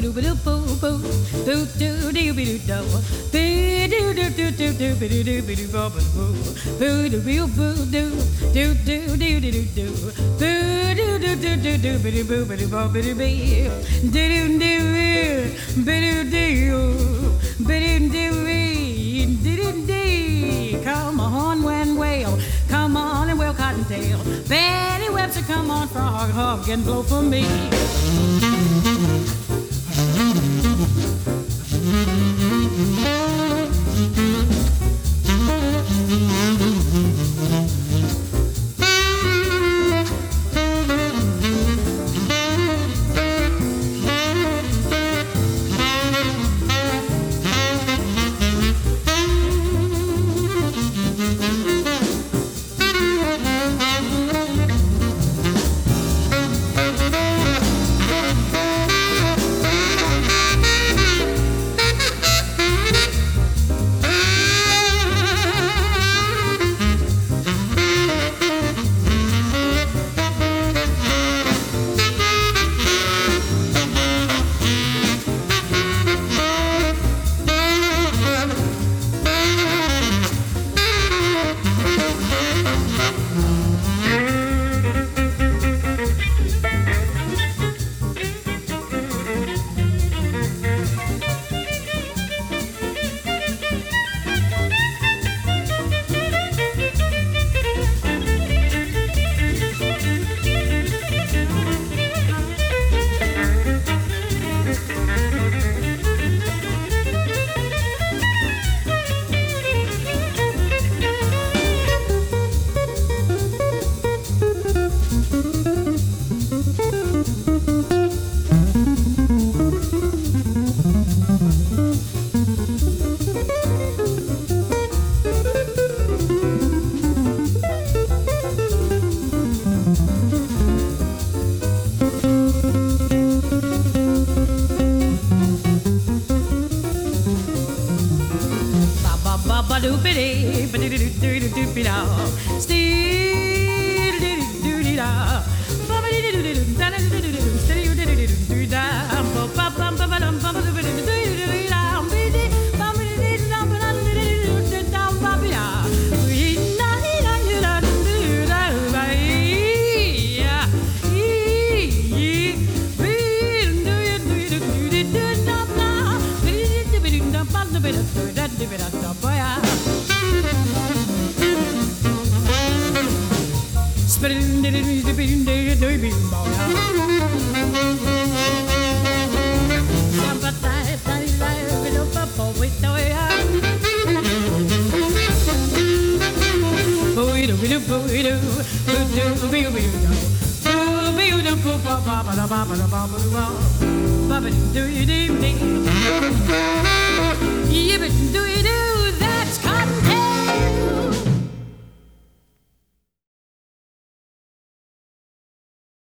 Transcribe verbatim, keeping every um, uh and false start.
do do boo boo boo do do be do do be do do do do do be do do be do boo boo boo do boo boo do do do do do do do boo do do do do do be do boo be do boo be do be do do do be do do be do do do do come on when whale come on and well cottontail Betty Webster come on frog hug and blow for me.